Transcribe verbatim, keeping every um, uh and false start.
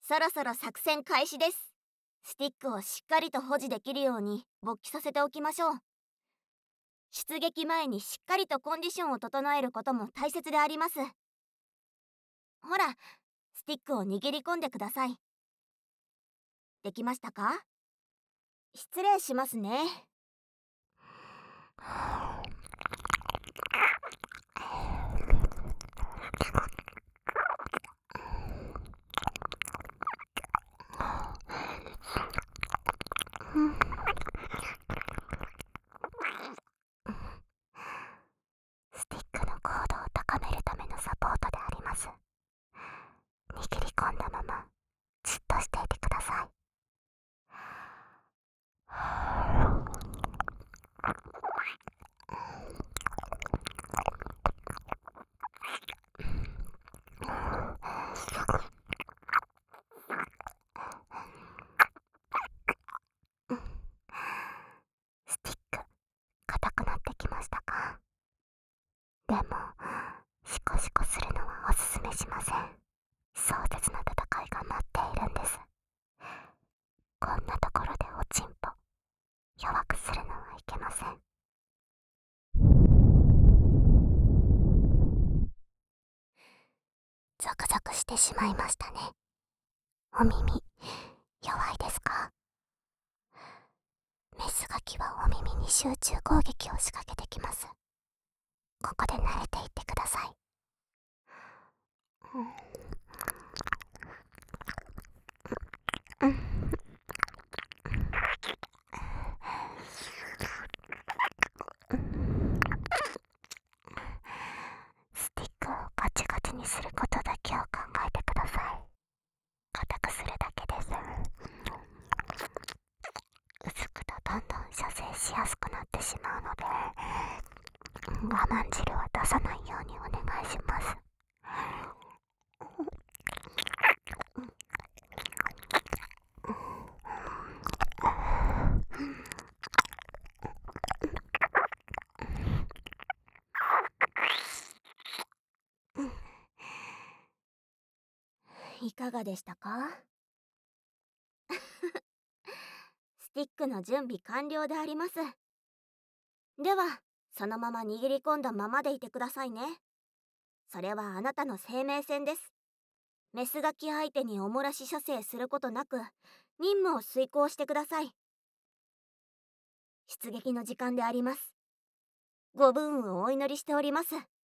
そろそろ作戦開始です。スティックをしっかりと保持できるように勃起させておきましょう。出撃前にしっかりとコンディションを整えることも大切であります。ほら、スティックを握り込んでください。できましたか？失礼しますね。 スティックの高度を高めるためのサポートであります。握り込んだままじっとしていてください。スティック硬くなってきましたか？でもシコシコするのはおすすめしません。壮絶な戦いが待っているんです。こんなところでおちんぽ弱くするのはいけません。ゾクゾクしてしまいましたね。お耳弱いですか？メスガキはお耳に集中攻撃を仕掛けてきます。ここで慣れていってください。うんスティックをガチガチにすることだけを考えてください。硬くするだけです。薄くとどんどん射精しやすくなってしまうので、我慢汁は出さないようにお願いします。 いかがでしたか？スティックの準備完了であります。では、そのまま握り込んだままでいてくださいね。それはあなたの生命線です。メスガキ相手におもらし射精することなく、任務を遂行してください。出撃の時間であります。ご武運をお祈りしております。